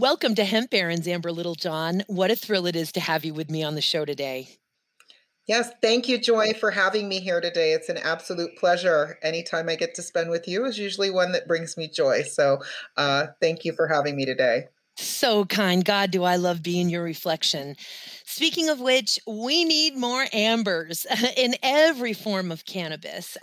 Welcome to Hemp Barons, Amber Littlejohn. What a thrill it is to have you with me on the show today. Yes, thank you, Joy, for having me here today. It's an absolute pleasure. Anytime I get to spend with you is usually one that brings me joy. So thank you for having me today. So kind. God, do I love being your reflection. Speaking of which, we need more ambers in every form of cannabis.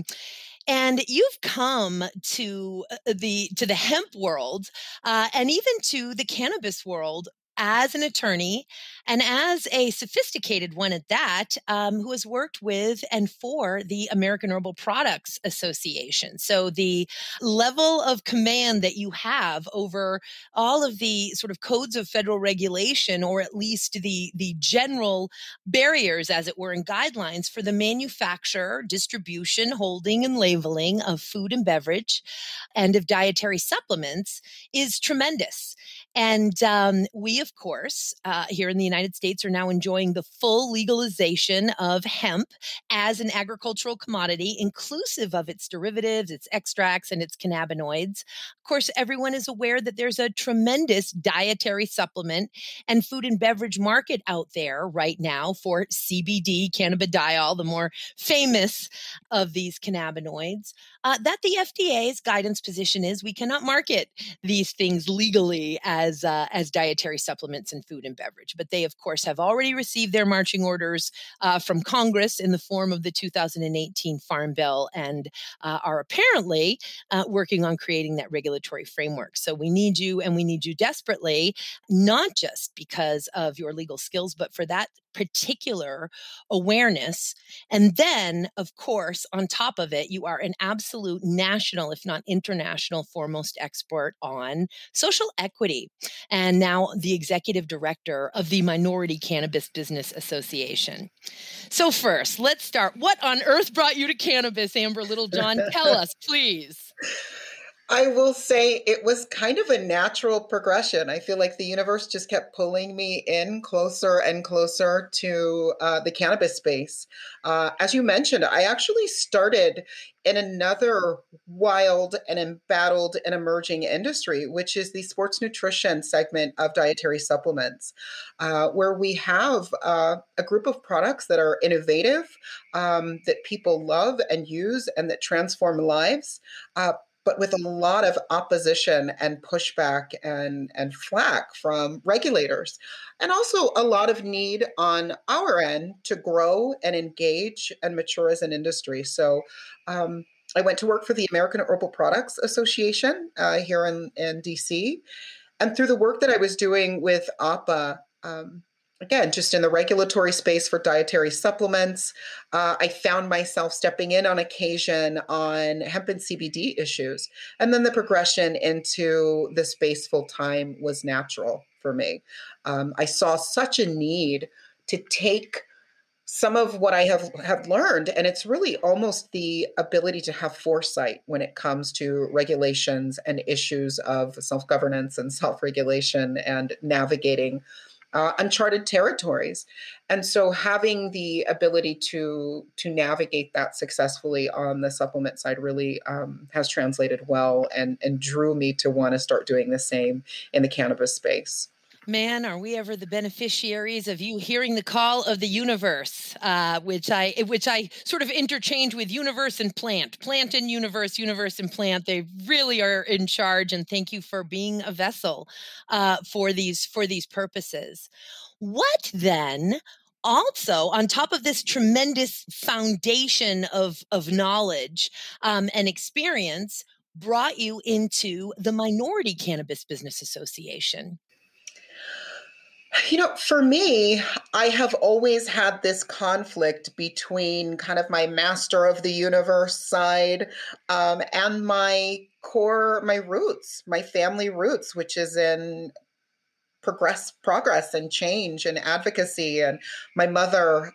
And you've come to the hemp world and even to the cannabis world as an attorney and as a sophisticated one at that, who has worked with and for the American Herbal Products Association. So the level of command that you have over all of the sort of codes of federal regulation, or at least the general barriers, as it were, and guidelines for the manufacture, distribution, holding, and labeling of food and beverage and of dietary supplements is tremendous. And we, of course, here in the United States are now enjoying the full legalization of hemp as an agricultural commodity, inclusive of its derivatives, its extracts, and its cannabinoids. Of course, everyone is aware that there's a tremendous dietary supplement and food and beverage market out there right now for CBD, cannabidiol, the more famous of these cannabinoids, that the FDA's guidance position is we cannot market these things legally as dietary supplements and food and beverage. But they, of course, have already received their marching orders from Congress in the form of the 2018 Farm Bill and are apparently working on creating that regulatory framework. So we need you, and we need you desperately, not just because of your legal skills, but for that particular awareness. And then, of course, on top of it, you are an absolute national, if not international, foremost expert on social equity, and now the executive director of the Minority Cannabis Business Association. So first, let's start. What on earth brought you to cannabis, Amber Littlejohn? Tell us, please. I will say it was kind of a natural progression. I feel like the universe just kept pulling me in closer and closer to the cannabis space. As you mentioned, I actually started in another wild and embattled and emerging industry, which is the sports nutrition segment of dietary supplements, where we have a group of products that are innovative, that people love and use, and that transform lives. But with a lot of opposition and pushback and flack from regulators, and also a lot of need on our end to grow and engage and mature as an industry. So I went to work for the American Herbal Products Association here in DC. And through the work that I was doing with APA, again, just in the regulatory space for dietary supplements, I found myself stepping in on occasion on hemp and CBD issues. And then the progression into the space full time was natural for me. I saw such a need to take some of what I have learned, and it's really almost the ability to have foresight when it comes to regulations and issues of self-governance and self-regulation and navigating uncharted territories. And so having the ability to navigate that successfully on the supplement side really has translated well and drew me to want to start doing the same in the cannabis space. Man, are we ever the beneficiaries of you hearing the call of the universe, which I sort of interchange with universe and plant and universe, universe and plant. They really are in charge, and thank you for being a vessel for these purposes. What then? Also, on top of this tremendous foundation of knowledge and experience, brought you into the Minority Cannabis Business Association? You know, for me, I have always had this conflict between kind of my master of the universe side and my roots, my family roots, which is in progress and change and advocacy. And my mother,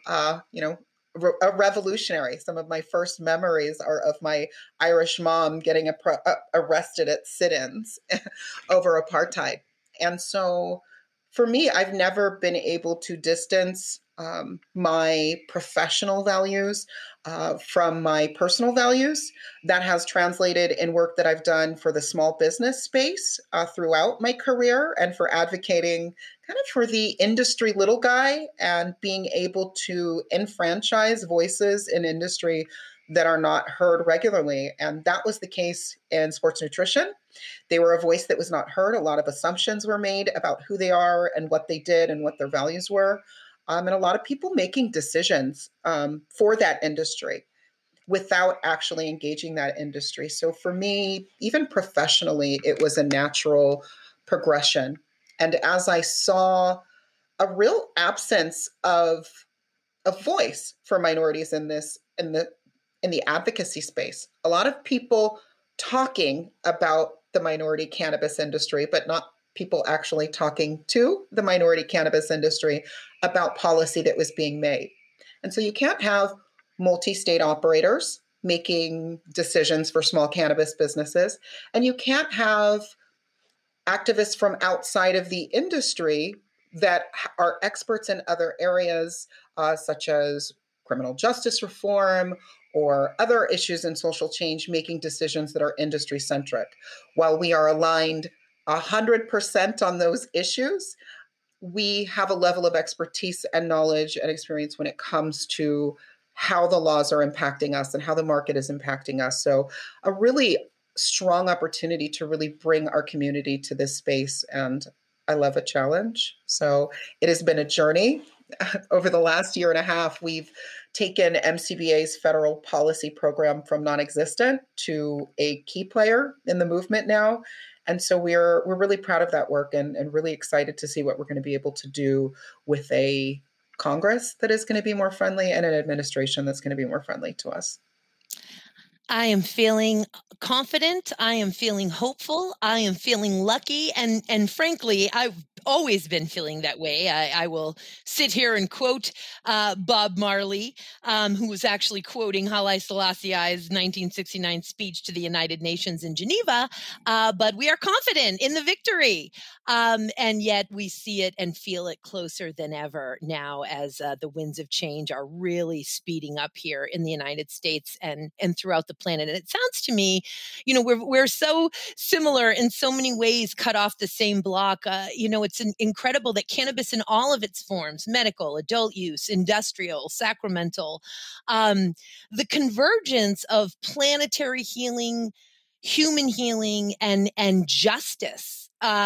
a revolutionary. Some of my first memories are of my Irish mom getting arrested at sit-ins over apartheid. And so for me, I've never been able to distance my professional values from my personal values. That has translated in work that I've done for the small business space throughout my career and for advocating kind of for the industry little guy and being able to enfranchise voices in industry that are not heard regularly. And that was the case in sports nutrition. They were a voice that was not heard. A lot of assumptions were made about who they are and what they did and what their values were. And a lot of people making decisions for that industry without actually engaging that industry. So for me, even professionally, it was a natural progression. And as I saw a real absence of a voice for minorities in this in the advocacy space, a lot of people talking about the minority cannabis industry, but not people actually talking to the minority cannabis industry about policy that was being made. And so you can't have multi-state operators making decisions for small cannabis businesses, and you can't have activists from outside of the industry that are experts in other areas, such as criminal justice reform or other issues in social change, making decisions that are industry centric. While we are aligned 100% on those issues, we have a level of expertise and knowledge and experience when it comes to how the laws are impacting us and how the market is impacting us. So a really strong opportunity to really bring our community to this space. And I love a challenge. So it has been a journey. Over the last year and a half, we've taken MCBA's federal policy program from non-existent to a key player in the movement now. And so we're really proud of that work and really excited to see what we're going to be able to do with a Congress that is going to be more friendly and an administration that's going to be more friendly to us. I am feeling confident. I am feeling hopeful. I am feeling lucky. And frankly, I've always been feeling that way. I will sit here and quote Bob Marley, who was actually quoting Haile Selassie's 1969 speech to the United Nations in Geneva. But we are confident in the victory. And yet we see it and feel it closer than ever now as the winds of change are really speeding up here in the United States and throughout the planet. And it sounds to me, we're so similar in so many ways, cut off the same block. It's incredible that cannabis in all of its forms, medical, adult use, industrial, sacramental, the convergence of planetary healing, human healing, and justice.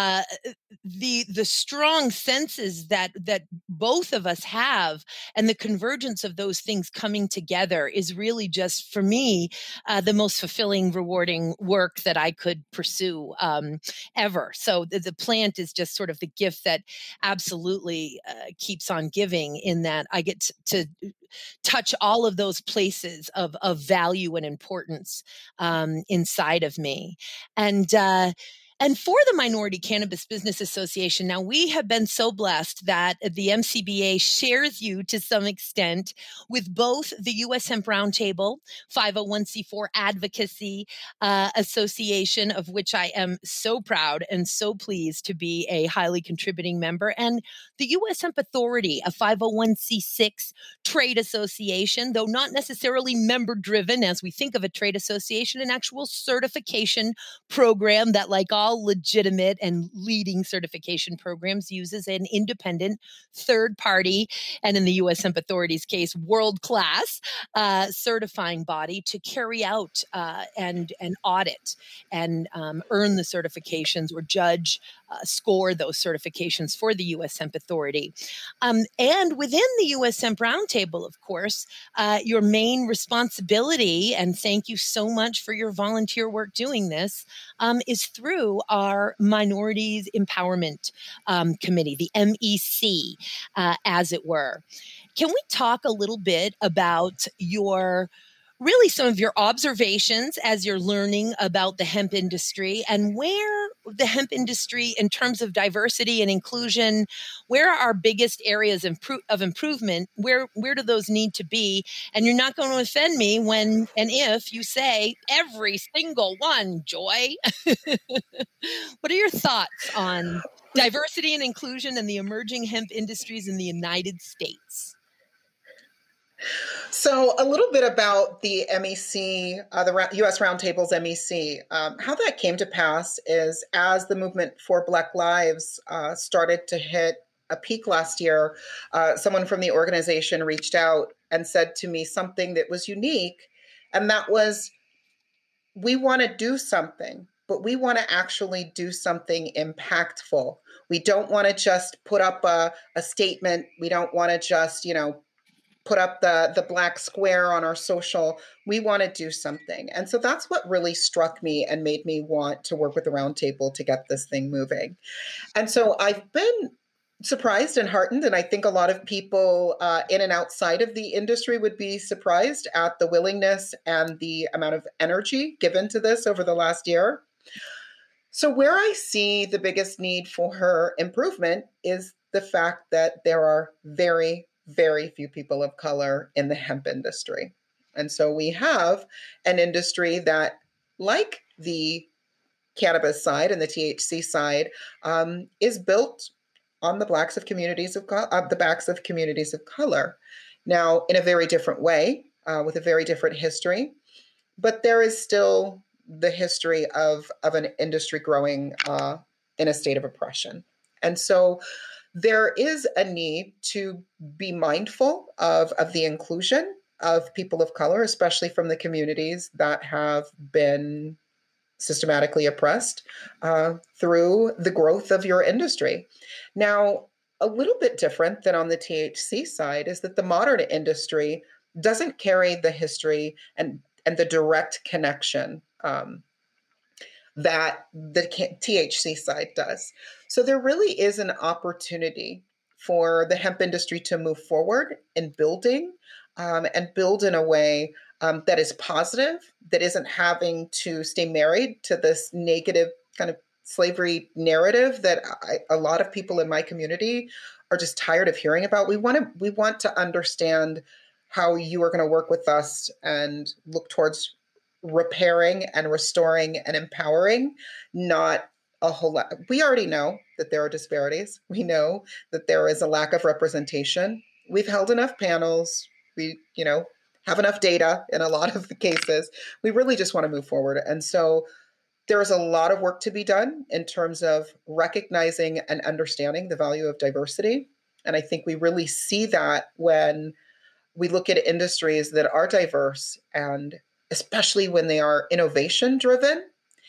The strong senses that both of us have, and the convergence of those things coming together is really just, for me, the most fulfilling, rewarding work that I could pursue ever. So the plant is just sort of the gift that absolutely keeps on giving, in that I get to touch all of those places of value and importance inside of me. And for the Minority Cannabis Business Association, now we have been so blessed that the MCBA shares you to some extent with both the U.S. Hemp Roundtable, 501c4 Advocacy Association, of which I am so proud and so pleased to be a highly contributing member, and the U.S. Hemp Authority, a 501c6 trade association, though not necessarily member-driven as we think of a trade association, an actual certification program that, like all legitimate and leading certification programs, uses an independent third party, and in the U.S. Hemp Authority's case, world-class certifying body to carry out and audit and earn the certifications or judge, score those certifications for the U.S. Hemp Authority. And within the U.S. Hemp Roundtable, of course, your main responsibility, and thank you so much for your volunteer work doing this, is through our Minorities Empowerment Committee, the MEC, as it were. Can we talk a little bit about some of your observations as you're learning about the hemp industry, and where the hemp industry, in terms of diversity and inclusion, where are our biggest areas of improvement? Where do those need to be? And you're not going to offend me when and if you say every single one, Joy. What are your thoughts on Diversity and inclusion and the emerging hemp industries in the United States. So, a little bit about the MEC, the U.S. Roundtable's MEC. How that came to pass is as the movement for Black Lives started to hit a peak last year, someone from the organization reached out and said to me something that was unique, and that was, we want to do something, but we want to actually do something impactful. We don't want to just put up a statement. We don't want to just, put up the black square on our social. We want to do something. And so that's what really struck me and made me want to work with the Roundtable to get this thing moving. And so I've been surprised and heartened, and I think a lot of people in and outside of the industry would be surprised at the willingness and the amount of energy given to this over the last year. So where I see the biggest need for her improvement is the fact that there are very, very few people of color in the hemp industry. And so we have an industry that, like the cannabis side and the THC side, is built on the backs of communities of color. Now, in a very different way, with a very different history, but there is still the history of an industry growing in a state of oppression. And so there is a need to be mindful of the inclusion of people of color, especially from the communities that have been systematically oppressed through the growth of your industry. Now, a little bit different than on the THC side is that the modern industry doesn't carry the history and the direct connection that the THC side does. So there really is an opportunity for the hemp industry to move forward in building and build in a way that is positive, that isn't having to stay married to this negative kind of slavery narrative that a lot of people in my community are just tired of hearing about. We want to understand how you are going to work with us and look towards repairing and restoring and empowering, not a whole lot. We already know that there are disparities. We know that there is a lack of representation. We've held enough panels. We, have enough data in a lot of the cases. We really just want to move forward. And so there's a lot of work to be done in terms of recognizing and understanding the value of diversity. And I think we really see that when we look at industries that are diverse, and especially when they are innovation driven,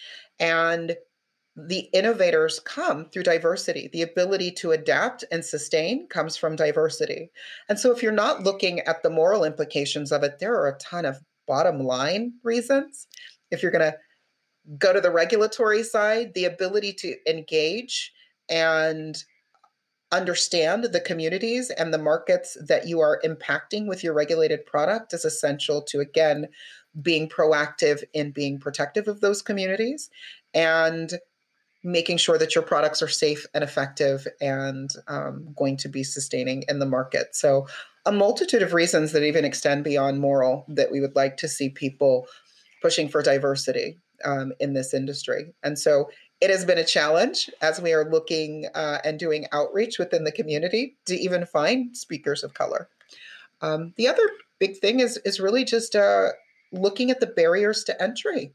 and the innovators come through diversity. The ability to adapt and sustain comes from diversity. And so if you're not looking at the moral implications of it, there are a ton of bottom line reasons. If you're going to go to the regulatory side, the ability to engage and understand the communities and the markets that you are impacting with your regulated product is essential to, again, being proactive in being protective of those communities and making sure that your products are safe and effective and going to be sustaining in the market. So a multitude of reasons that even extend beyond moral that we would like to see people pushing for diversity in this industry. And so it has been a challenge as we are looking and doing outreach within the community to even find speakers of color. The other big thing is really just looking at the barriers to entry.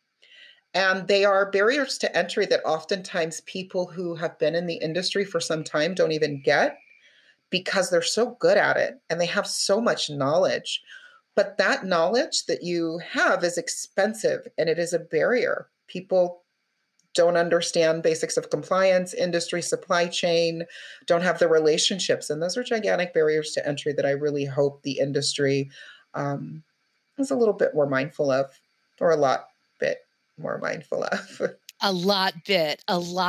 And they are barriers to entry that oftentimes people who have been in the industry for some time don't even get because they're so good at it and they have so much knowledge. But that knowledge that you have is expensive and it is a barrier. People don't understand basics of compliance, industry, supply chain, don't have the relationships. And those are gigantic barriers to entry that I really hope the industry is a little bit more mindful of, or a lot bit more mindful of. A lot bit.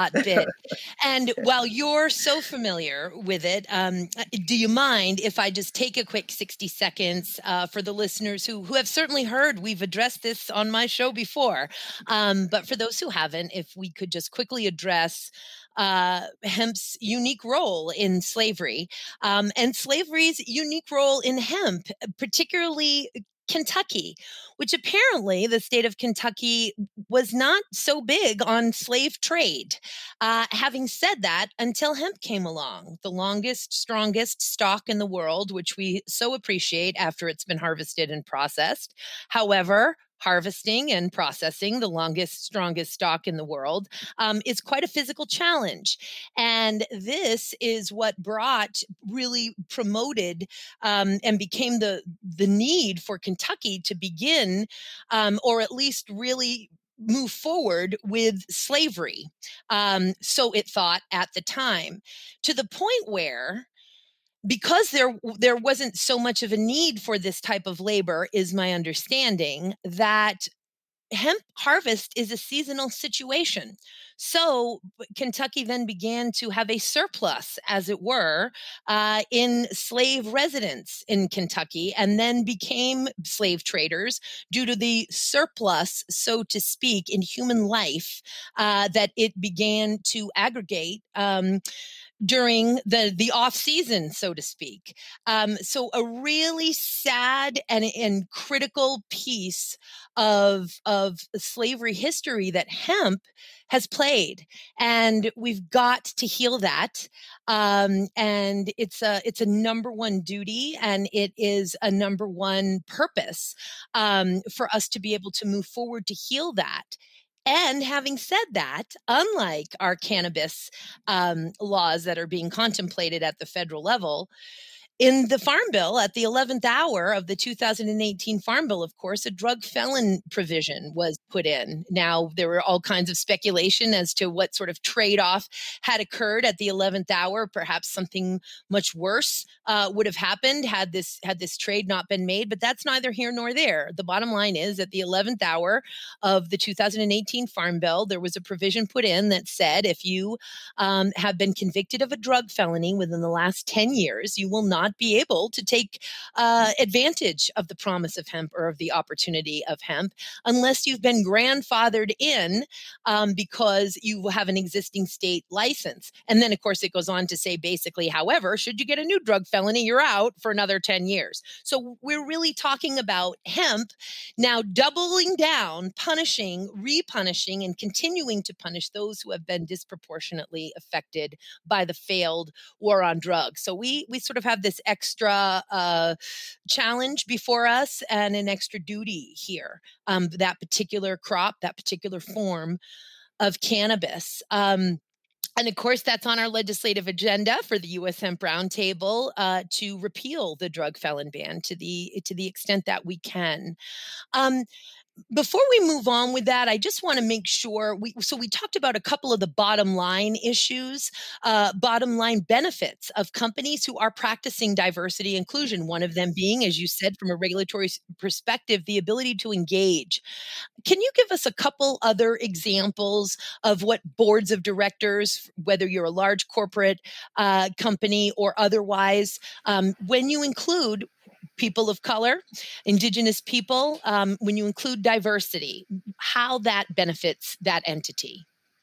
And while you're so familiar with it, do you mind if I just take a quick 60 seconds for the listeners who have certainly heard we've addressed this on my show before, but for those who haven't, if we could just quickly address hemp's unique role in slavery and slavery's unique role in hemp, particularly Kentucky, which apparently the state of Kentucky was not so big on slave trade. Having said that, until hemp came along, the longest, strongest stalk in the world, which we so appreciate after it's been harvested and processed. However, harvesting and processing the longest, strongest stalk in the world is quite a physical challenge. And this is what really promoted and became the need for Kentucky to begin, or at least really move forward with slavery. So it thought at the time, to the point where, because there wasn't so much of a need for this type of labor, is my understanding, that hemp harvest is a seasonal situation. So Kentucky then began to have a surplus, as it were, in slave residents in Kentucky, and then became slave traders due to the surplus, so to speak, in human life that it began to aggregate. During the off season, so to speak. So a really sad and critical piece of slavery history that hemp has played, and we've got to heal that. And it's a number one duty, and it is a number one purpose for us to be able to move forward to heal that. And having said that, unlike our cannabis laws that are being contemplated at the federal level, in the Farm Bill, at the 11th hour of the 2018 Farm Bill, of course, a drug felon provision was put in. Now, there were all kinds of speculation as to what sort of trade-off had occurred at the 11th hour. Perhaps something much worse would have happened had this trade not been made, but that's neither here nor there. The bottom line is, at the 11th hour of the 2018 Farm Bill, there was a provision put in that said, if you have been convicted of a drug felony within the last 10 years, you will not be able to take advantage of the promise of hemp or of the opportunity of hemp unless you've been grandfathered in because you have an existing state license. And then, of course, it goes on to say, basically, however, should you get a new drug felony, you're out for another 10 years. So we're really talking about hemp now doubling down, punishing, repunishing, and continuing to punish those who have been disproportionately affected by the failed war on drugs. So we sort of have this extra challenge before us and an extra duty here. That particular crop, that particular form of cannabis. And of course, that's on our legislative agenda for the U.S. Hemp Roundtable to repeal the drug felon ban to the extent that we can. Before we move on with that, I just want to make sure we talked about a couple of the bottom line issues, bottom line benefits of companies who are practicing diversity inclusion. One of them being, as you said, from a regulatory perspective, the ability to engage. Can you give us a couple other examples of what boards of directors, whether you're a large corporate company or otherwise, when you include people of color, Indigenous people, when you include diversity, how that benefits that entity?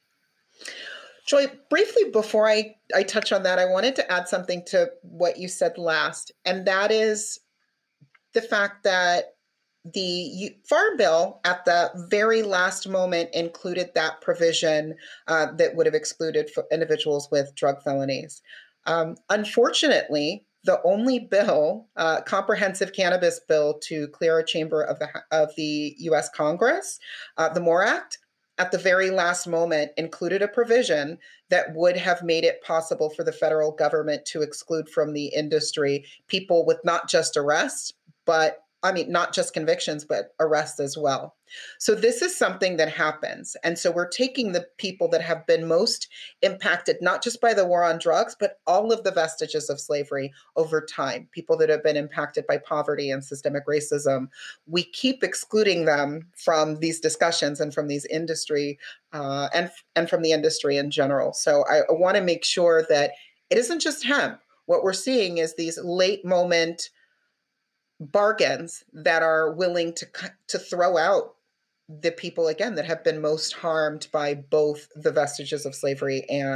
Joy, briefly before I touch on that, I wanted to add something to what you said last, and that is the fact that the Farm Bill at the very last moment included that provision that would have excluded individuals with drug felonies. Unfortunately, the only bill, comprehensive cannabis bill to clear a chamber of the U.S. Congress, the MORE Act, at the very last moment included a provision that would have made it possible for the federal government to exclude from the industry people with not just arrests, but not just convictions, but arrests as well. So this is something that happens. And so we're taking the people that have been most impacted, not just by the war on drugs, but all of the vestiges of slavery over time, people that have been impacted by poverty and systemic racism. We keep excluding them from these discussions and from these industry and from the industry in general. So I want to make sure that it isn't just hemp. What we're seeing is these late moment bargains that are willing to throw out the people, again, that have been most harmed by both the vestiges of slavery and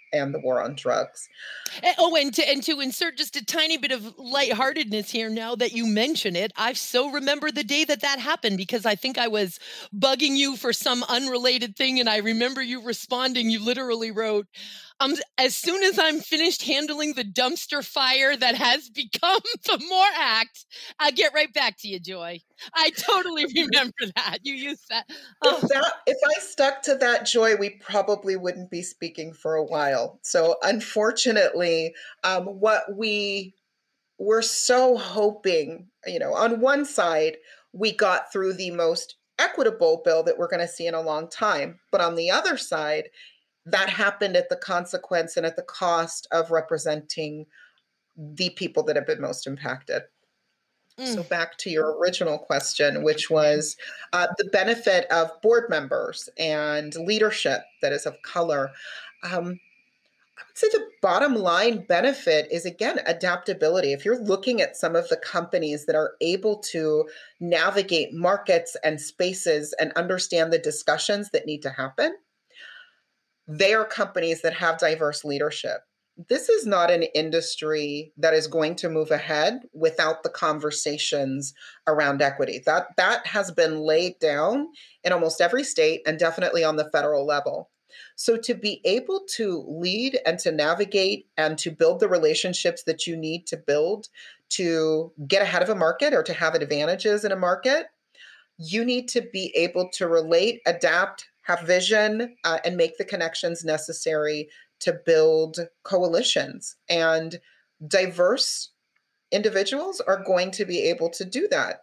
and the war on drugs. Oh, and to insert just a tiny bit of lightheartedness here, now that you mention it, I so remember the day that that happened, because I think I was bugging you for some unrelated thing, and I remember you responding. You literally wrote, as soon as I'm finished handling the dumpster fire that has become the MORE Act, I'll get right back to you, Joy. I totally remember that. You used that. Oh. If I stuck to that, Joy, we probably wouldn't be speaking for a while. So unfortunately, what we were so hoping, on one side, we got through the most equitable bill that we're going to see in a long time. But on the other side, that happened at the consequence and at the cost of representing the people that have been most impacted. So back to your original question, which was the benefit of board members and leadership that is of color. I would say the bottom line benefit is, again, adaptability. If you're looking at some of the companies that are able to navigate markets and spaces and understand the discussions that need to happen, they are companies that have diverse leadership. This is not an industry that is going to move ahead without the conversations around equity. That has been laid down in almost every state and definitely on the federal level. So to be able to lead and to navigate and to build the relationships that you need to build to get ahead of a market or to have advantages in a market, you need to be able to relate, adapt, have vision, and make the connections necessary to build coalitions. And diverse individuals are going to be able to do that.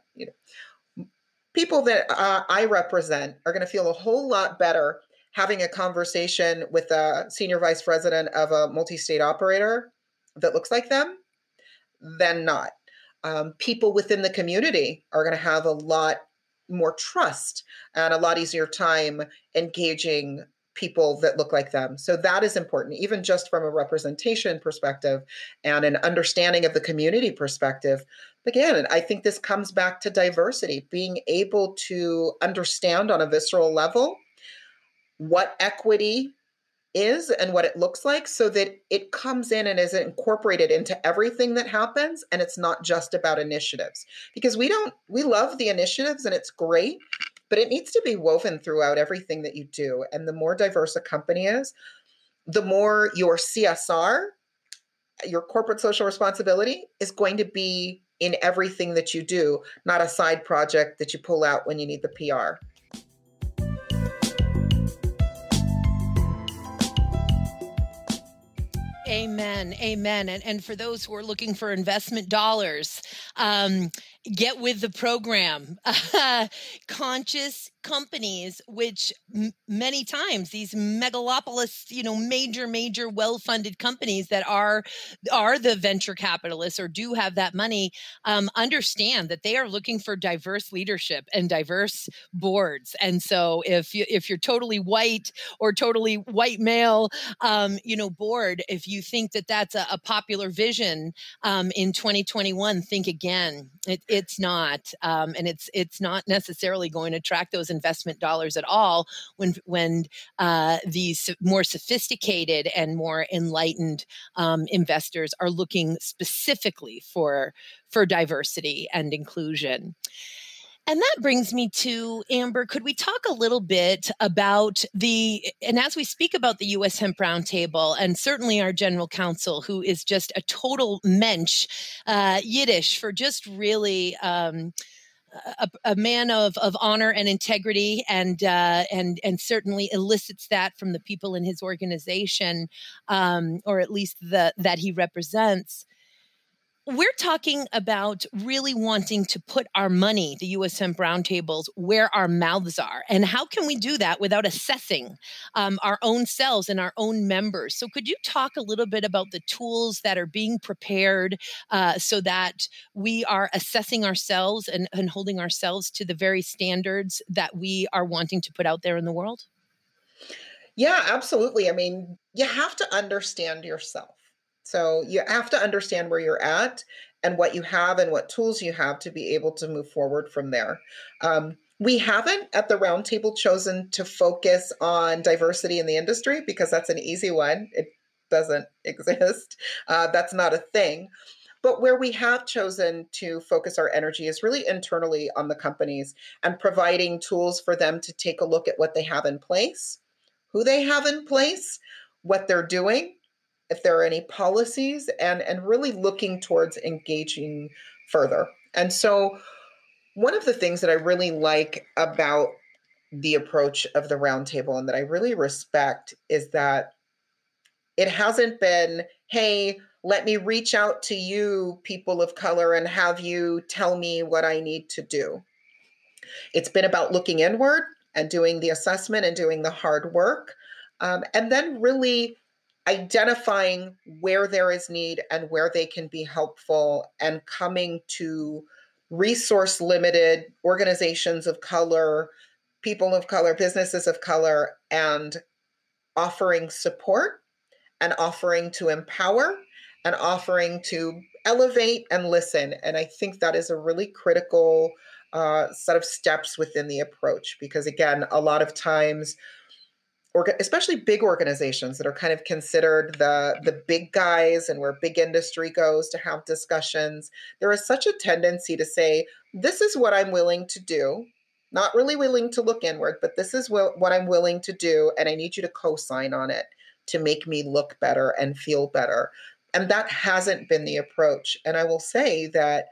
People that I represent are going to feel a whole lot better having a conversation with a senior vice president of a multi-state operator that looks like them than not. People within the community are going to have a lot more trust and a lot easier time engaging people that look like them. So that is important, even just from a representation perspective and an understanding of the community perspective. Again, I think this comes back to diversity, being able to understand on a visceral level what equity is and what it looks like, so that it comes in and is incorporated into everything that happens, and it's not just about initiatives. Because we love the initiatives and it's great, but it needs to be woven throughout everything that you do. And the more diverse a company is, the more your CSR, your corporate social responsibility, is going to be in everything that you do, not a side project that you pull out when you need the PR. Amen. Amen. And for those who are looking for investment dollars, get with the program. Conscious companies, which many times these megalopolis, major, well-funded companies that are the venture capitalists or do have that money, understand that they are looking for diverse leadership and diverse boards. And so if you're totally white or totally white male, board, if you think that that's a popular vision in 2021, think again. It's not, and it's not necessarily going to attract those investment dollars at all when these more sophisticated and more enlightened investors are looking specifically for diversity and inclusion. And that brings me to, Amber, could we talk a little bit about and as we speak about the U.S. Hemp Roundtable, and certainly our general counsel, who is just a total mensch, Yiddish, for just really a man of honor and integrity, and certainly elicits that from the people in his organization, or at least that he represents. We're talking about really wanting to put our money, the U.S. Hemp Roundtables, where our mouths are. And how can we do that without assessing our own selves and our own members? So could you talk a little bit about the tools that are being prepared so that we are assessing ourselves and holding ourselves to the very standards that we are wanting to put out there in the world? Yeah, absolutely. I mean, you have to understand yourself. So you have to understand where you're at and what you have and what tools you have to be able to move forward from there. We haven't at the roundtable chosen to focus on diversity in the industry because that's an easy one. doesn't exist. That's not a thing. But where we have chosen to focus our energy is really internally on the companies and providing tools for them to take a look at what they have in place, who they have in place, what they're doing, if there are any policies, and really looking towards engaging further. And so one of the things that I really like about the approach of the roundtable and that I really respect is that it hasn't been, hey, let me reach out to you, people of color, and have you tell me what I need to do. It's been about looking inward and doing the assessment and doing the hard work, and then really identifying where there is need and where they can be helpful, and coming to resource limited organizations of color, people of color, businesses of color, and offering support and offering to empower and offering to elevate and listen. And I think that is a really critical set of steps within the approach, because again, a lot of times, especially big organizations that are kind of considered the big guys and where big industry goes to have discussions, there is such a tendency to say, this is what I'm willing to do, not really willing to look inward, but this is what I'm willing to do, and I need you to co-sign on it to make me look better and feel better. And that hasn't been the approach. And I will say that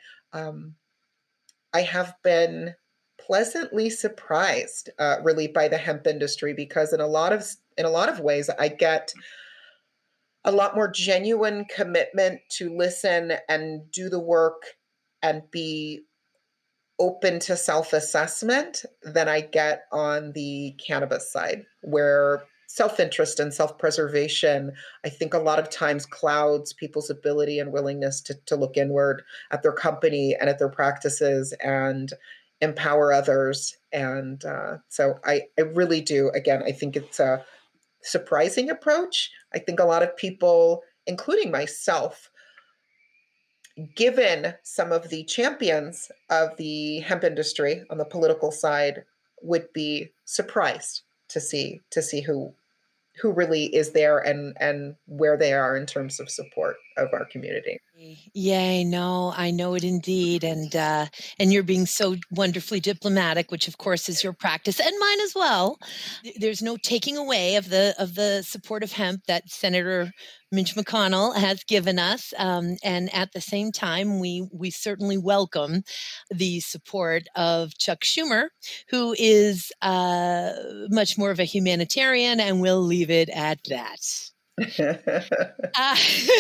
I have been pleasantly surprised, really, by the hemp industry, because in a lot of ways, I get a lot more genuine commitment to listen and do the work and be open to self-assessment than I get on the cannabis side, where self-interest and self-preservation, I think a lot of times clouds people's ability and willingness to look inward at their company and at their practices and empower others. And so I really do. Again, I think it's a surprising approach. I think a lot of people, including myself, given some of the champions of the hemp industry on the political side, would be surprised to see who really is there and where they are in terms of support of our community. Yay, no, I know it indeed. And you're being so wonderfully diplomatic, which of course is your practice and mine as well. There's no taking away of the support of hemp that Senator Mitch McConnell has given us. And at the same time, we certainly welcome the support of Chuck Schumer, who is much more of a humanitarian, and we'll leave it at that. Uh,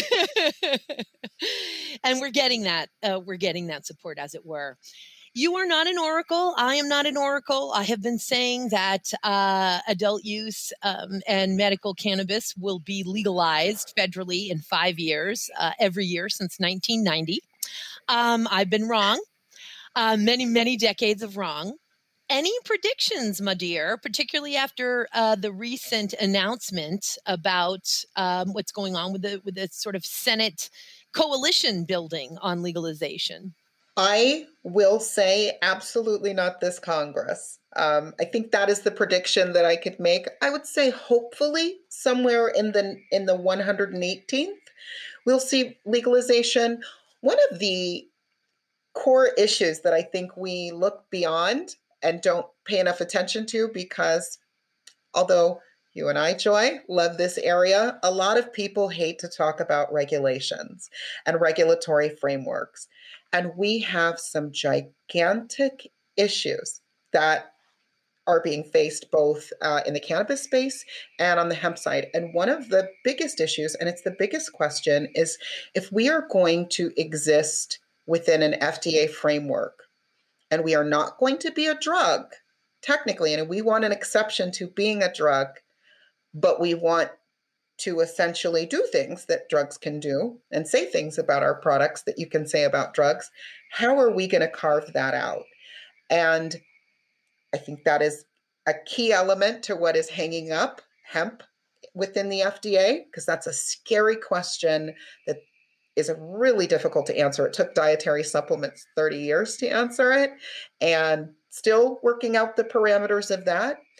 and we're getting that support, as it were. You are not an oracle. I am not an oracle. I have been saying that adult use and medical cannabis will be legalized federally in 5 years, every year since 1990. I've been wrong. Many, many decades of wrong. Any predictions, my dear, particularly after the recent announcement about what's going on with the sort of Senate coalition building on legalization? I will say absolutely not this Congress. I think that is the prediction that I could make. I would say hopefully somewhere in the 118th, we'll see legalization. One of the core issues that I think we look beyond and don't pay enough attention to, because although you and I, Joy, love this area, a lot of people hate to talk about regulations and regulatory frameworks. And we have some gigantic issues that are being faced both in the cannabis space and on the hemp side. And one of the biggest issues, and it's the biggest question, is if we are going to exist within an FDA framework, and we are not going to be a drug, technically, and we want an exception to being a drug, but we want to essentially do things that drugs can do and say things about our products that you can say about drugs, how are we going to carve that out? And I think that is a key element to what is hanging up hemp within the FDA, because that's a scary question that is really difficult to answer. It took dietary supplements 30 years to answer it, and still working out the parameters of that.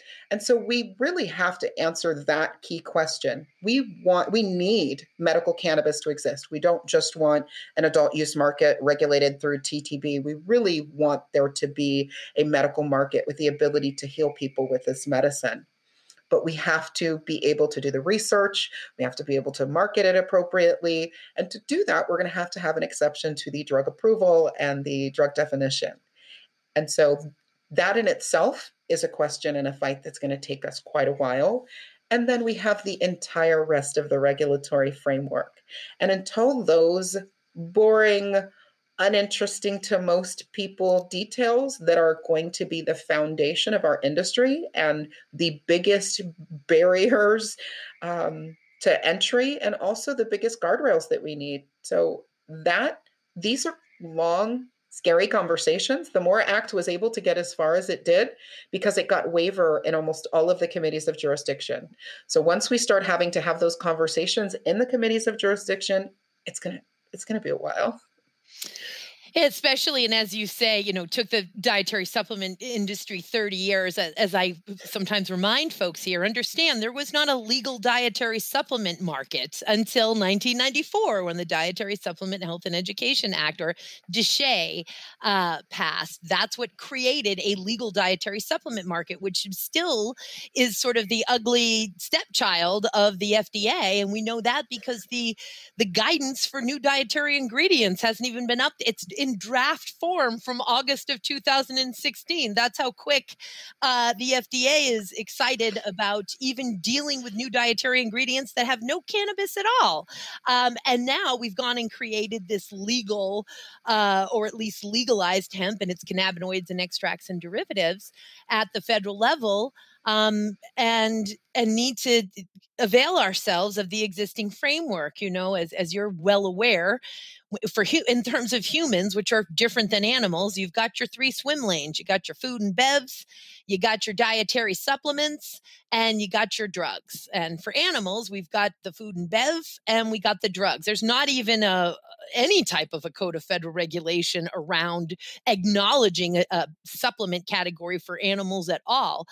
And so we really have to answer that key question. We need medical cannabis to exist. We don't just want an adult use market regulated through TTB. We really want there to be a medical market with the ability to heal people with this medicine. But we have to be able to do the research. We have to be able to market it appropriately. And to do that, we're going to have an exception to the drug approval and the drug definition. And so that in itself is a question and a fight that's going to take us quite a while. And then we have the entire rest of the regulatory framework. And until those boring, uninteresting to most people details that are going to be the foundation of our industry and the biggest barriers to entry, and also the biggest guardrails that we need. So these are long, scary conversations. The MORE Act was able to get as far as it did because it got waiver in almost all of the committees of jurisdiction. So once we start having to have those conversations in the committees of jurisdiction, it's gonna be a while. Especially, and as you say, took the dietary supplement industry 30 years, as I sometimes remind folks here, understand there was not a legal dietary supplement market until 1994 when the Dietary Supplement Health and Education Act, or DSHEA, passed. That's what created a legal dietary supplement market, which still is sort of the ugly stepchild of the FDA. And we know that because the guidance for new dietary ingredients hasn't even been up. It's in draft form from August of 2016. That's how quick the FDA is excited about even dealing with new dietary ingredients that have no cannabis at all. And now we've gone and created this legal, or at least legalized hemp and its cannabinoids and extracts and derivatives at the federal level. And need to avail ourselves of the existing framework, as you're well aware. In terms of humans, which are different than animals, you've got your 3 swim lanes. You got your food and bevs, you got your dietary supplements, and you got your drugs. And for animals, we've got the food and bev, and we got the drugs. There's not even any type of a code of federal regulation around acknowledging a supplement category for animals at all.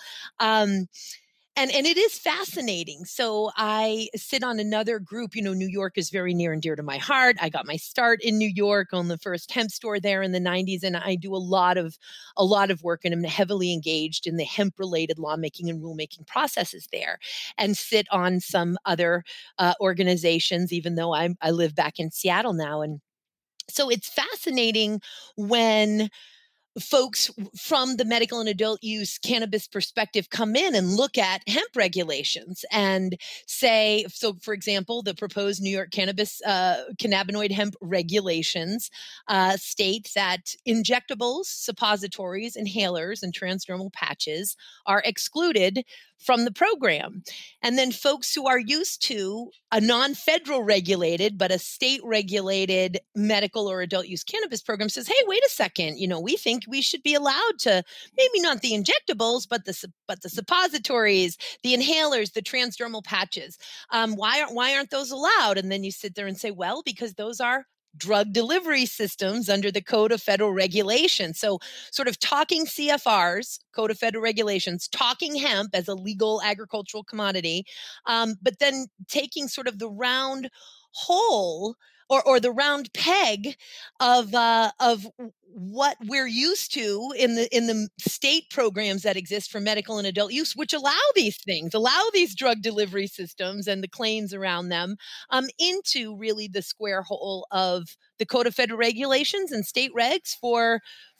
And it is fascinating. So I sit on another group. New York is very near and dear to my heart. I got my start in New York on the first hemp store there in the 90s, and I do a lot of work, and I'm heavily engaged in the hemp-related lawmaking and rulemaking processes there, and sit on some other organizations, even though I live back in Seattle now. And so it's fascinating when folks from the medical and adult use cannabis perspective come in and look at hemp regulations and say, so for example, the proposed New York cannabinoid hemp regulations state that injectables, suppositories, inhalers, and transdermal patches are excluded from the program. And then folks who are used to a non-federal regulated, but a state regulated medical or adult use cannabis program says, hey, wait a second, we think we should be allowed to, maybe not the injectables, but the suppositories, the inhalers, the transdermal patches. Why aren't those allowed? And then you sit there and say, well, because those are drug delivery systems under the Code of Federal Regulations. So sort of talking CFRs, Code of Federal Regulations, talking hemp as a legal agricultural commodity, but then taking sort of the round hole or the round peg of what we're used to in the state programs that exist for medical and adult use, which allow these things, allow these drug delivery systems and the claims around them, into really the square hole of the Code of Federal Regulations and state regs for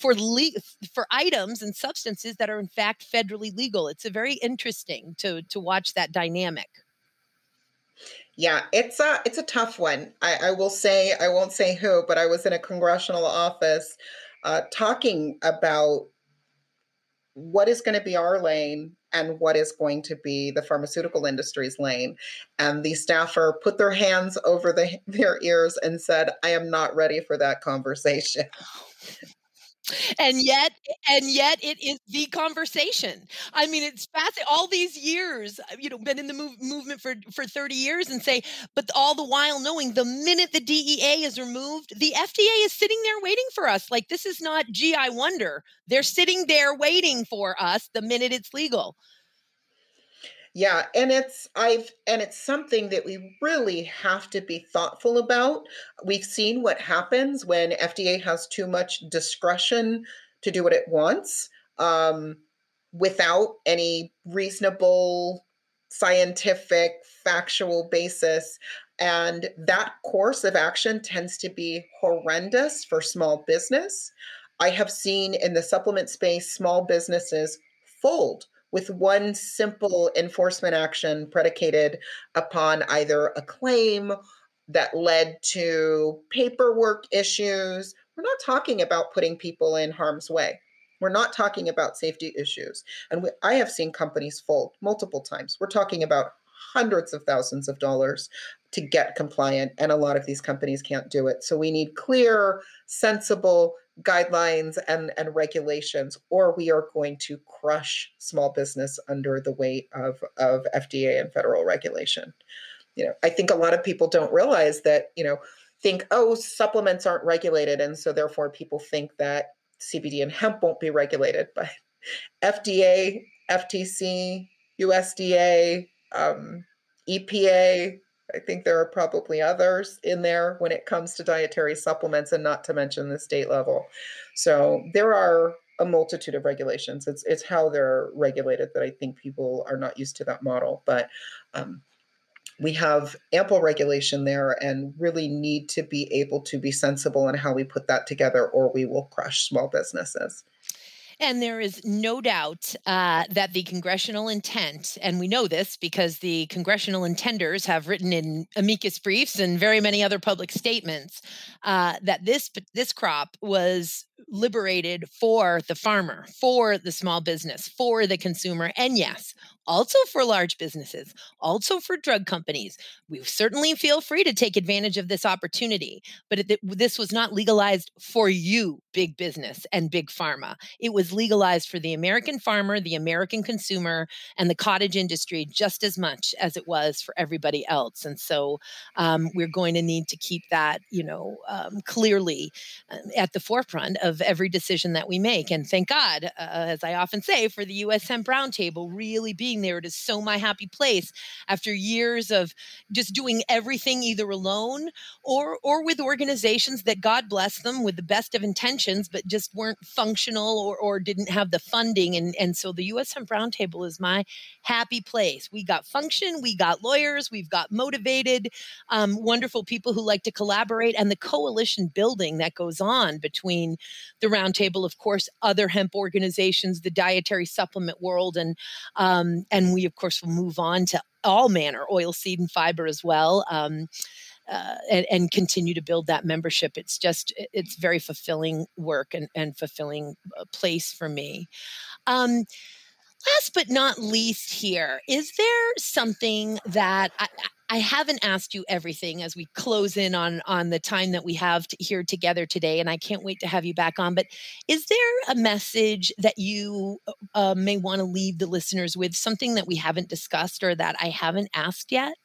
items and substances that are in fact federally legal. It's a very interesting to watch that dynamic. Yeah, it's a tough one. I will say, I won't say who, but I was in a congressional office talking about what is going to be our lane and what is going to be the pharmaceutical industry's lane. And the staffer put their hands over their ears and said, I am not ready for that conversation. And yet it is the conversation. I mean, it's fascinating. All these years, been in the movement for 30 years, and say, but all the while knowing the minute the DEA is removed, the FDA is sitting there waiting for us. Like, this is not, gee, I wonder. They're sitting there waiting for us the minute it's legal. Yeah, and it's something that we really have to be thoughtful about. We've seen what happens when FDA has too much discretion to do what it wants, um, without any reasonable scientific factual basis. And that course of action tends to be horrendous for small business. I have seen in the supplement space small businesses fold with one simple enforcement action predicated upon either a claim that led to paperwork issues. We're not talking about putting people in harm's way. We're not talking about safety issues. And I have seen companies fold multiple times. We're talking about hundreds of thousands of dollars to get compliant, and a lot of these companies can't do it. So we need clear, sensible guidelines and regulations, or we are going to crush small business under the weight of FDA and federal regulation. I think a lot of people don't realize that, think, oh, supplements aren't regulated, and so therefore people think that CBD and hemp won't be regulated. But FDA, FTC, USDA, EPA, I think there are probably others in there when it comes to dietary supplements, and not to mention the state level. So there are a multitude of regulations. It's how they're regulated that I think people are not used to that model. But we have ample regulation there and really need to be able to be sensible in how we put that together, or we will crush small businesses. And there is no doubt that the congressional intent, and we know this because the congressional intenders have written in amicus briefs and very many other public statements, that this crop was liberated for the farmer, for the small business, for the consumer, and yes, also for large businesses, also for drug companies. We certainly feel free to take advantage of this opportunity, but this was not legalized for you, big business and big pharma. It was legalized for the American farmer, the American consumer, and the cottage industry just as much as it was for everybody else. And so we're going to need to keep that, clearly at the forefront of every decision that we make. And thank God, as I often say, for the U.S. Hemp Roundtable really being there. It is so my happy place after years of just doing everything either alone or with organizations that, God bless them, with the best of intentions, but just weren't functional or didn't have the funding. And so the U.S. Hemp Roundtable is my happy place. We got function, we got lawyers, we've got motivated, wonderful people who like to collaborate, and the coalition building that goes on between the roundtable, of course, other hemp organizations, the dietary supplement world, and we, of course, will move on to all manner, oil, seed, and fiber as well. And continue to build that membership. It's very fulfilling work and fulfilling place for me. Last but not least here, is there something that I haven't asked you everything as we close in on the time that we have here together today, and I can't wait to have you back on, but is there a message that you may want to leave the listeners with, something that we haven't discussed or that I haven't asked yet?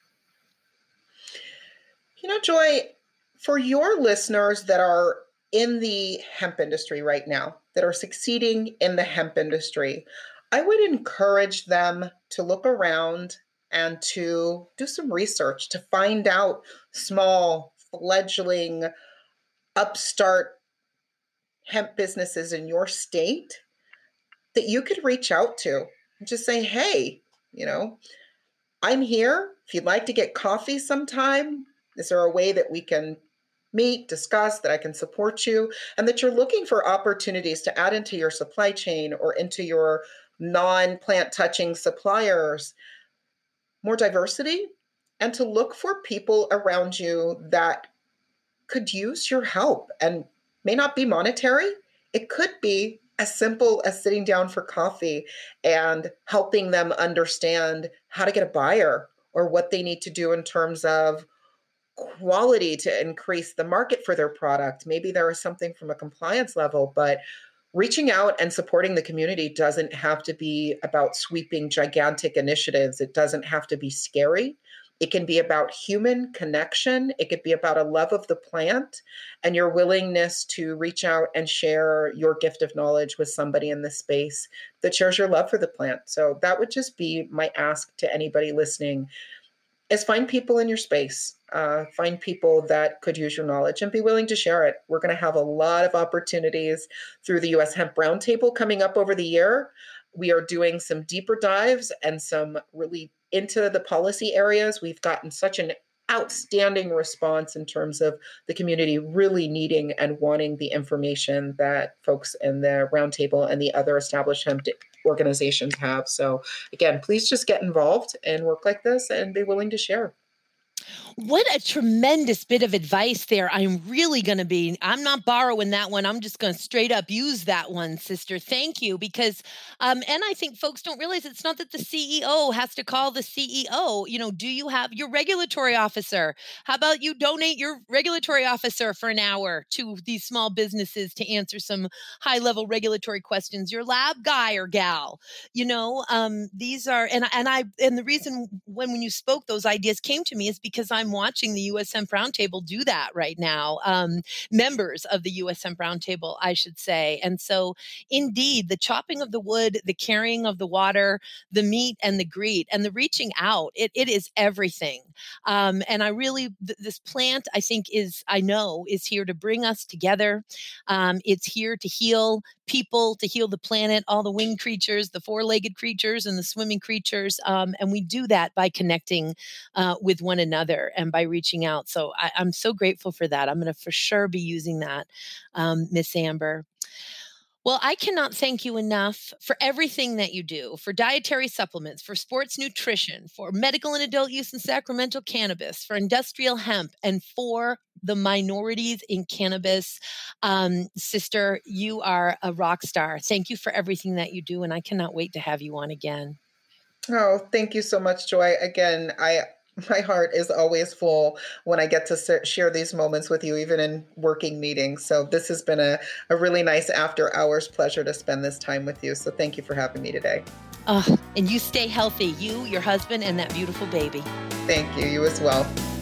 Joy, for your listeners that are in the hemp industry right now, that are succeeding in the hemp industry, I would encourage them to look around and to do some research to find out small, fledgling, upstart hemp businesses in your state that you could reach out to and just say, hey, I'm here. If you'd like to get coffee sometime, is there a way that we can meet, discuss, that I can support you, and that you're looking for opportunities to add into your supply chain or into your non-plant touching suppliers more diversity, and to look for people around you that could use your help, and may not be monetary. It could be as simple as sitting down for coffee and helping them understand how to get a buyer or what they need to do in terms of quality to increase the market for their product. Maybe there is something from a compliance level, but reaching out and supporting the community doesn't have to be about sweeping gigantic initiatives. It doesn't have to be scary. It can be about human connection. It could be about a love of the plant and your willingness to reach out and share your gift of knowledge with somebody in this space that shares your love for the plant. So that would just be my ask to anybody listening, is find people in your space, find people that could use your knowledge and be willing to share it. We're going to have a lot of opportunities through the U.S. Hemp Roundtable coming up over the year. We are doing some deeper dives and some really into the policy areas. We've gotten such an outstanding response in terms of the community really needing and wanting the information that folks in the roundtable and the other established hemp organizations have. So again, please just get involved and work like this and be willing to share. What a tremendous bit of advice there. I'm not borrowing that one. I'm just going to straight up use that one, sister. Thank you. Because, and I think folks don't realize it's not that the CEO has to call the CEO. Do you have your regulatory officer? How about you donate your regulatory officer for an hour to these small businesses to answer some high level regulatory questions? Your lab guy or gal, these are, and the reason when you spoke, those ideas came to me is because I'm watching the U.S. Hemp Roundtable do that right now. Members of the U.S. Hemp Roundtable, I should say. And so indeed, the chopping of the wood, the carrying of the water, the meet and the greet, and the reaching out, it is everything. And I really, this plant, I know is here to bring us together. It's here to heal people, to heal the planet, all the winged creatures, the four-legged creatures, and the swimming creatures. And we do that by connecting with one another and by reaching out. So I'm so grateful for that. I'm going to for sure be using that, Miss Amber. Well, I cannot thank you enough for everything that you do, for dietary supplements, for sports nutrition, for medical and adult use in sacramental cannabis, for industrial hemp, and for the minorities in cannabis. Sister, you are a rock star. Thank you for everything that you do, and I cannot wait to have you on again. Oh, thank you so much, Joy. Again, my heart is always full when I get to share these moments with you, even in working meetings. So this has been a really nice after hours pleasure to spend this time with you. So thank you for having me today. And you stay healthy, you, your husband, and that beautiful baby. Thank you. You as well.